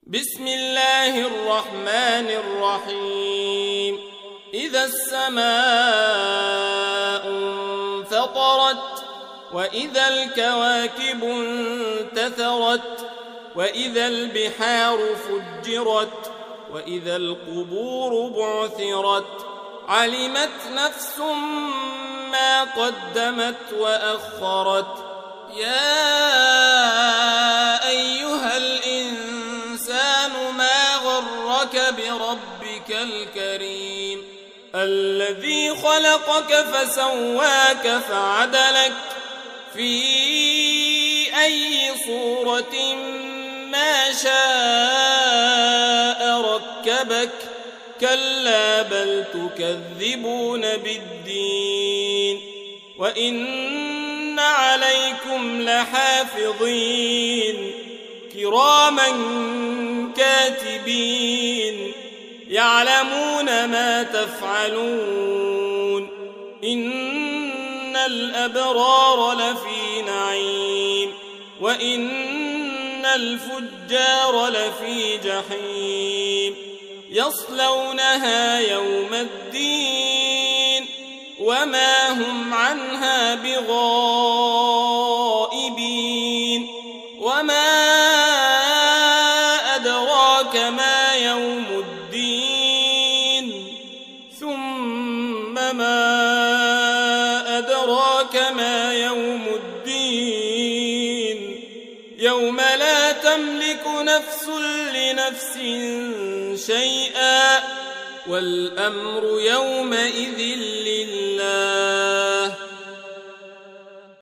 بسم الله الرحمن الرحيم. إذا السماء انفطرت وإذا الكواكب انتثرت وإذا البحار فجرت وإذا القبور بعثرت علمت نفس ما قدمت وأخرت. يا أيها الإنسان ما غرك بربك الكريم الذي خلقك فسواك فعدلك في أي صورة ما شاء ركبك. كلا بل تكذبون بالدين وإن عليكم لحافظين كراما كاتبين يعلمون ما تفعلون. إن الأبرار لفي نعيم وإن الفجار لفي جحيم يصلونها يوم الدين وما هم عنها بغائبين. وما أدراك ما يوم الدين ثم ما أدراك ما يوم الدين يوم لا تملك نفس لنفس شيئا والأمر يومئذ لله.